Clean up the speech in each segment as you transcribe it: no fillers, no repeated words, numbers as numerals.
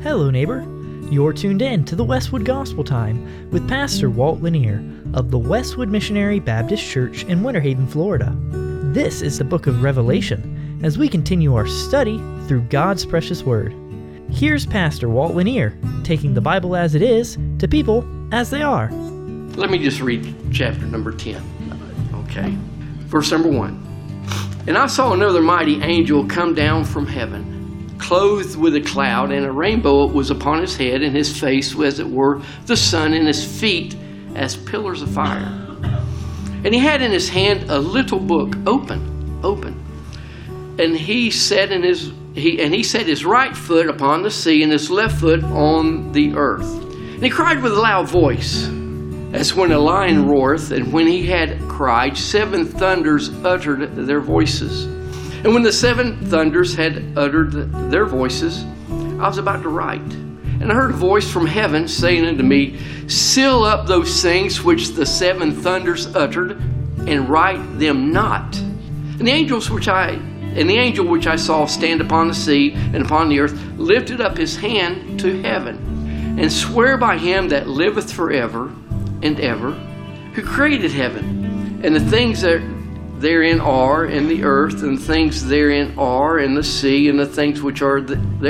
Hello, neighbor. You're tuned in to the Westwood Gospel Time with Pastor Walt Lanier of the Westwood Missionary Baptist Church in Winter Haven, Florida. This is the book of Revelation as we continue our study through God's precious word. Here's Pastor Walt Lanier taking the Bible as it is to people as they are. Let me just read chapter number 10. Okay. Verse number 1. And I saw another mighty angel come down from heaven, clothed with a cloud, and a rainbow was upon his head, and his face was as it were the sun, and his feet as pillars of fire. And he had in his hand a little book open. And he set his right foot upon the sea, and his left foot on the earth. And he cried with a loud voice, as when a lion roareth, and when he had cried, 7 thunders uttered their voices. And when the 7 thunders had uttered their voices, I was about to write. And I heard a voice from heaven saying unto me, Seal up those things which the 7 thunders uttered, and write them not. And the angel which I saw stand upon the sea and upon the earth lifted up his hand to heaven, and sware by him that liveth forever and ever, who created heaven, and the things that therein are, and the earth, and the things therein are, and the sea, and the things which are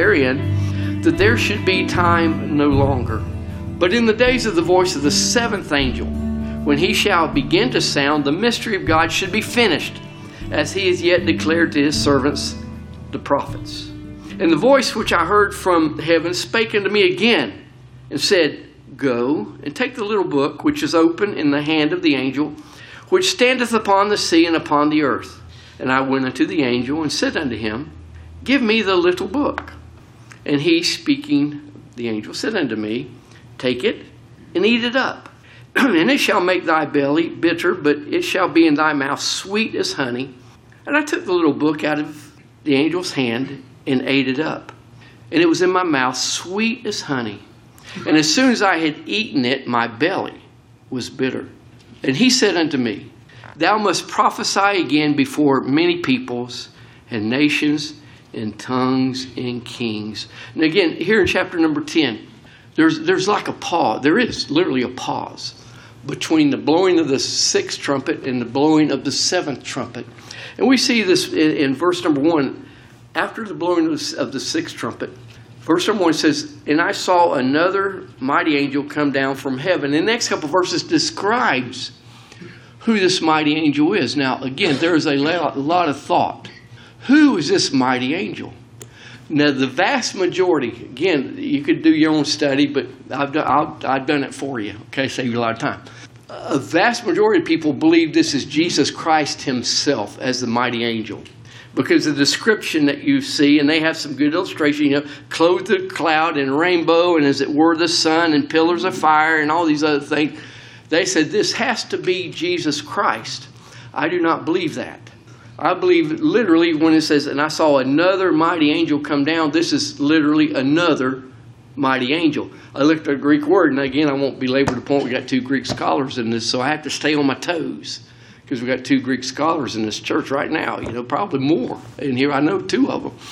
therein, that there should be time no longer. But in the days of the voice of the 7th angel, when he shall begin to sound, the mystery of God should be finished, as he has yet declared to his servants, the prophets. And the voice which I heard from heaven spake unto me again, and said, Go, and take the little book which is open in the hand of the angel, which standeth upon the sea and upon the earth. And I went unto the angel, and said unto him, Give me the little book. And he, speaking, the angel, said unto me, Take it, and eat it up. And it shall make thy belly bitter, but it shall be in thy mouth sweet as honey. And I took the little book out of the angel's hand, and ate it up. And it was in my mouth sweet as honey. And as soon as I had eaten it, my belly was bitter. And he said unto me, Thou must prophesy again before many peoples and nations and tongues and kings. And again, here in chapter number 10, there's like a pause. There is literally a pause between the blowing of the 6th trumpet and the blowing of the 7th trumpet. And we see this in verse number 1. After the blowing of the 6th trumpet, verse number 1 says, And I saw another mighty angel come down from heaven. And the next couple of verses describes who this mighty angel is. Now, again, there is a lot of thought. Who is this mighty angel? Now, the vast majority, again, you could do your own study, but I've done it for you. Okay, save you a lot of time. A vast majority of people believe this is Jesus Christ himself as the mighty angel, because of the description that you see, and they have some good illustration, clothed in cloud and rainbow, and as it were the sun, and pillars of fire, and all these other things. They said this has to be Jesus Christ. I do not believe that. I believe literally when it says, and I saw another mighty angel come down, this is literally another mighty angel. I looked at the Greek word, and again, I won't belabor the point. We got 2 Greek scholars in this, so I have to stay on my toes, because we got 2 Greek scholars in this church right now, probably more. And here I know 2 of them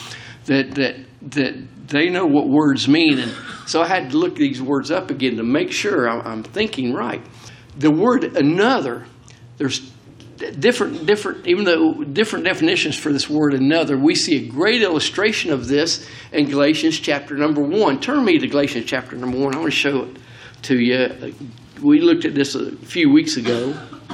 that they know what words mean. And so I had to look these words up again to make sure I'm thinking right. The word another, there's different definitions for this word another. We see a great illustration of this in Galatians chapter number 1. Turn me to Galatians chapter number 1. I want to show it to you. We looked at this a few weeks ago.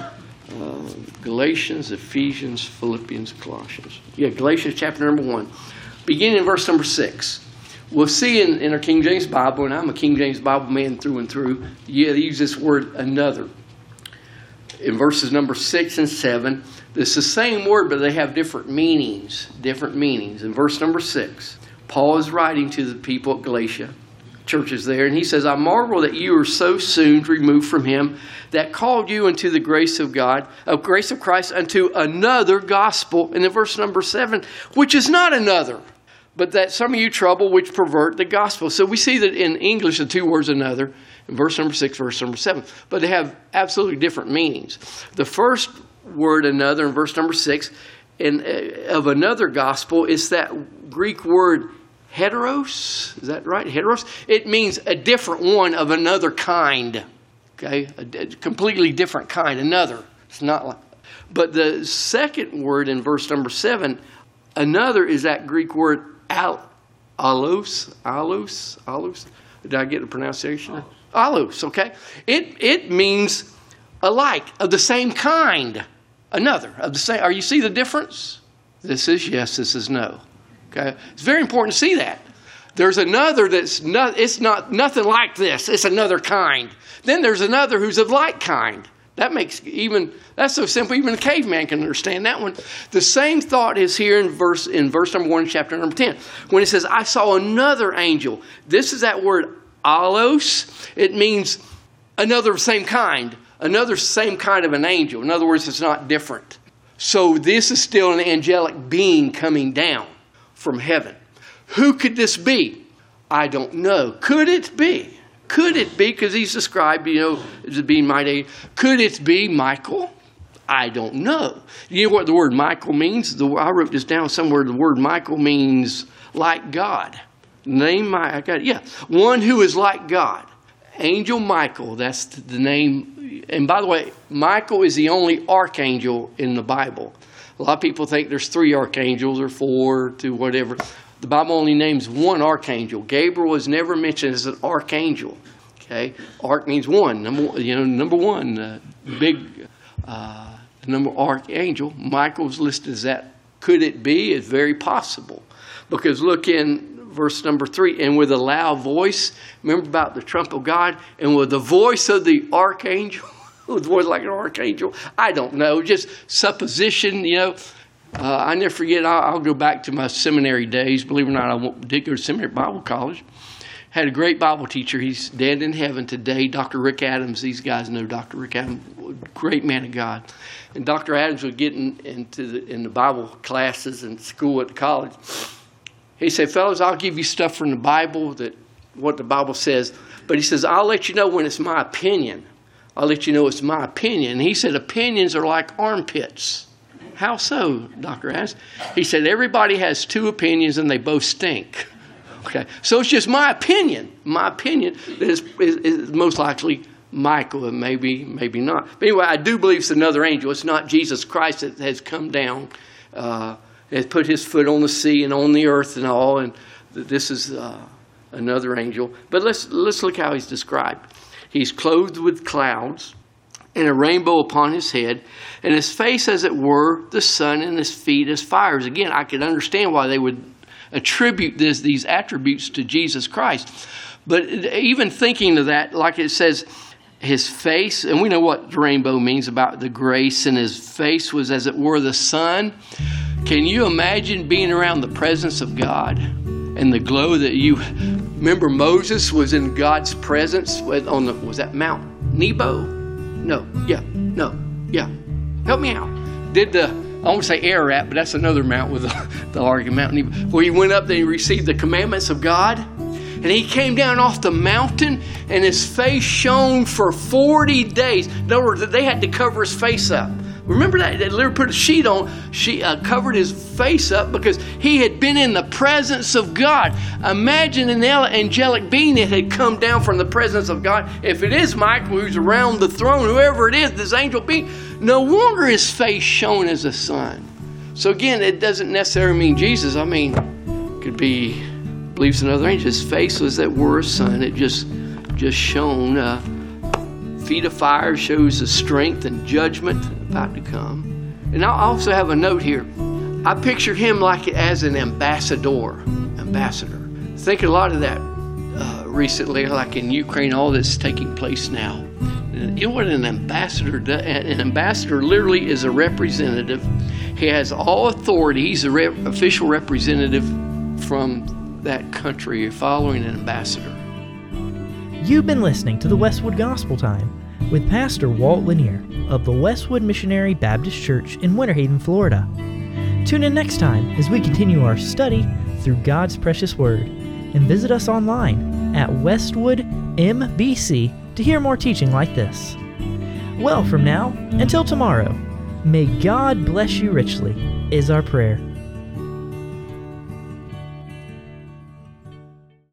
Galatians, Ephesians, Philippians, Colossians. Galatians chapter number 1. Beginning in verse number 6. We'll see in our King James Bible, and I'm a King James Bible man through and through, they use this word another. In verses number 6 and 7, it's the same word, but they have different meanings. In verse number 6, Paul is writing to the people at Galatia, churches there, and he says, I marvel that you are so soon removed from him that called you into the grace of God, grace of Christ, unto another gospel. And in verse number 7, which is not another, but that some of you trouble which pervert the gospel. So we see that in English, the 2 words another, in verse number 6, verse number 7, but they have absolutely different meanings. The first word another in verse number 6 of another gospel is that Greek word heteros. Is that right? Heteros. It means a different one of another kind. Okay, a completely different kind. Another. It's not like. But the second word in verse number 7, another, is that Greek word allos. Did I get the pronunciation? Allos. Okay. It means alike, of the same kind. Another of the same. Are you see the difference? This is yes. This is no. Okay. It's very important to see that. There's another that's not. It's not nothing like this. It's another kind. Then there's another who's of like kind. That's so simple. Even a caveman can understand that one. The same thought is here in verse number 1, chapter number 10, when it says, "I saw another angel." This is that word allos. It means another same kind. Another same kind of an angel. In other words, it's not different. So this is still an angelic being coming down from heaven. Who could this be? I don't know. Could it be? Could it be? Because he's described, as being mighty. Could it be Michael? I don't know. You know what the word Michael means? I wrote this down somewhere. The word Michael means like God. One who is like God. Angel Michael, that's the name. And by the way, Michael is the only archangel in the Bible. A lot of people think there's 3 archangels or 4 to whatever. The Bible only names one archangel. Gabriel is never mentioned as an archangel. Okay, arch means one. Number one, number archangel. Michael's listed as that. Could it be? It's very possible, because look in verse number 3, and with a loud voice, remember about the trump of God, and with the voice of the archangel, with voice like an archangel, I don't know, just supposition, I never forget, I'll go back to my seminary days. Believe it or not, I did go to seminary, Bible college. Had a great Bible teacher. He's dead in heaven today, Dr. Rick Adams. These guys know Dr. Rick Adams, great man of God. And Dr. Adams would get in the Bible classes in school at the college. He said, "Fellas, I'll give you stuff from the Bible, what the Bible says. But he says, I'll let you know when it's my opinion. I'll let you know it's my opinion." And he said, opinions are like armpits. How so, Dr. Adams? He said, everybody has 2 opinions and they both stink. Okay, so it's just my opinion. My opinion is most likely Michael, and maybe not. But anyway, I do believe it's another angel. It's not Jesus Christ that has come down, has put his foot on the sea and on the earth and all, and this is another angel. But let's look how he's described. He's clothed with clouds and a rainbow upon his head, and his face as it were the sun, and his feet as fires. Again, I could understand why they would attribute these attributes to Jesus Christ. But even thinking of that, like it says, his face, and we know what the rainbow means about the grace, and his face was as it were the sun. Can you imagine being around the presence of God and the glow that you remember? Moses was in God's presence on was that Mount Nebo? No. Help me out. I won't say Ararat, but that's another mount with the argument, Mount Nebo, where he went up there and he received the commandments of God. And he came down off the mountain, and his face shone for 40 days. In other words, they had to cover his face up. Remember that? They literally put a sheet on. She covered his face up because he had been in the presence of God. Imagine an angelic being that had come down from the presence of God. If it is Michael who's around the throne, whoever it is, this angel being, no wonder his face shone as the sun. So again, it doesn't necessarily mean Jesus. I mean, it could be, believes another angel. His face was that were a sun. It just shone. Feet of fire shows the strength and judgment about to come. And I also have a note here. I picture him like as an ambassador. Thinking a lot of that recently, like in Ukraine, all that's taking place now. And you know what an ambassador does? An ambassador literally is a representative. He has all authority. He's the official representative from that country, following an ambassador. You've been listening to the Westwood Gospel Time with Pastor Walt Lanier of the Westwood Missionary Baptist Church in Winter Haven, Florida. Tune in next time as we continue our study through God's precious Word, and visit us online at Westwood MBC to hear more teaching like this. Well, from now until tomorrow, may God bless you richly is our prayer.